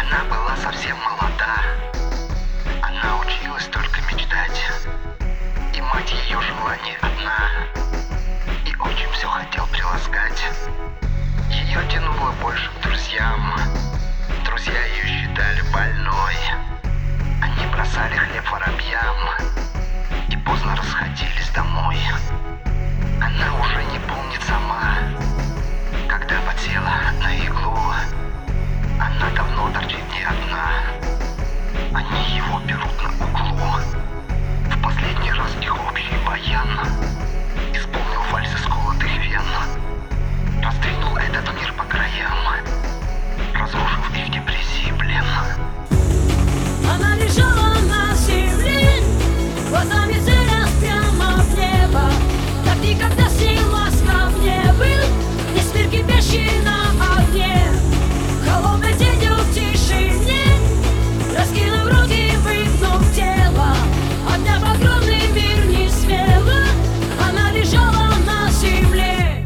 Она была совсем молода, она училась только мечтать, и мать ее жила не одна, и отчим все хотел приласкать. Ее тянуло больше к друзьям, друзья ее считали больной. Они бросали хлеб воробьям и поздно расходились домой. Она уже не помнит сама, когда подсела на иглу. Она давно торчит не одна, они его берут на углу. В последний раз их общий баян исполнил вальс из колотых вен, раздвинул этот мир по краям, разрушив их депрессии плен. Она лежала на земле, глазами целясь прямо в небо. Так никогда с ней ласков не был, весь мир кипящий на огне. Холодный день в тишине, раскинув руки, выгнув тело. Одна в огромный мир не смела, она лежала на земле.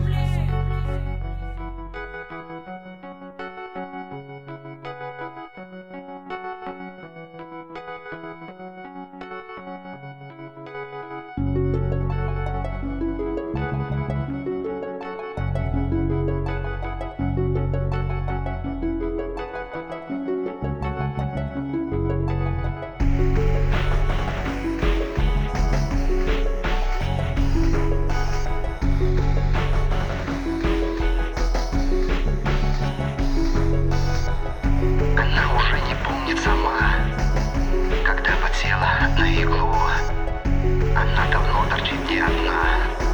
Она уже не помнит сама, когда подсела на иглу. Она давно торчит не одна.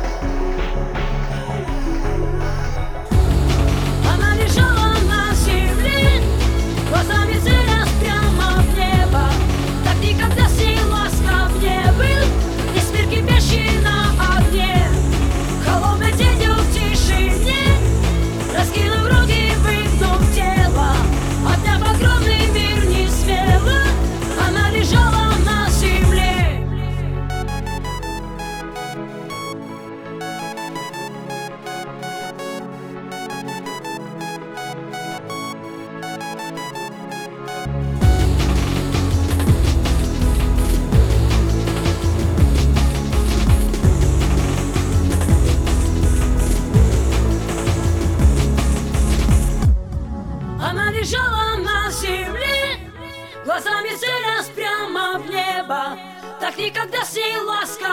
Она лежала на земле, глазами целясь прямо в небо. Так никогда с ней ласков не был, весь мир кипящий на огне. Холодный день в тишине, раскинув руки, выгнув тело. Одна в огромный мир не смела, она лежала на земле. Она лежала на земле, глазами целясь прямо в небо. Так никогда с ней ласка